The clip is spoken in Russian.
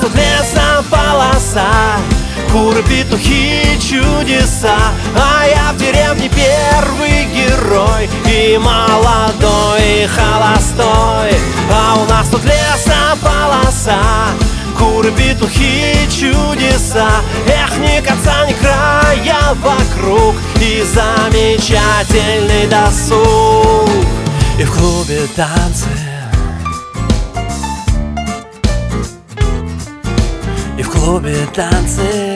тут лесополоса, куры, петухи, чудеса. А я в деревне первый герой, и молодой, и холостой. А у нас тут лесополоса, куры, петухи, чудеса. Эх, ни конца, ни края вокруг, и замечательный досуг. И в клубе танцы, и в клубе танцы.